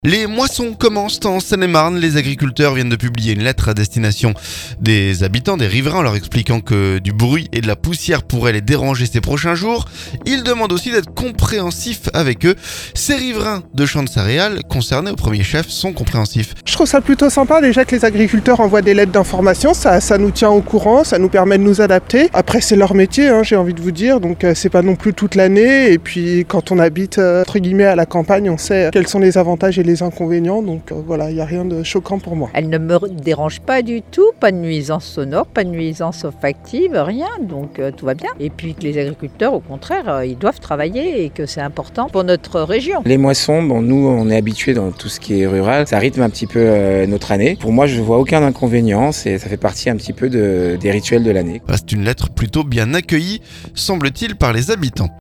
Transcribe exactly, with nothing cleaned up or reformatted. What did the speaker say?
Les moissons commencent en Seine-et-Marne. Les agriculteurs viennent de publier une lettre à destination des habitants, des riverains, leur expliquant que du bruit et de la poussière pourraient les déranger ces prochains jours. Ils demandent aussi d'être compréhensifs avec eux. Ces riverains de Champs-de-Saréal, concernés au premier chef, sont compréhensifs. Je trouve ça plutôt sympa déjà que les agriculteurs envoient des lettres d'information, ça, ça nous tient au courant, ça nous permet de nous adapter. Après c'est leur métier, hein, j'ai envie de vous dire, donc euh, c'est pas non plus toute l'année. Et puis quand on habite euh, entre guillemets à la campagne, on sait quels sont les avantages et les les inconvénients, donc euh, voilà, il n'y a rien de choquant pour moi. Elle ne me dérange pas du tout, pas de nuisance sonore, pas de nuisance olfactive, rien, donc euh, tout va bien. Et puis que les agriculteurs, au contraire, euh, ils doivent travailler et que c'est important pour notre région. Les moissons, bon, nous on est habitués dans tout ce qui est rural, ça rythme un petit peu euh, notre année. Pour moi, je ne vois aucun inconvénient, c'est, ça fait partie un petit peu de, des rituels de l'année. C'est une lettre plutôt bien accueillie, semble-t-il, par les habitants.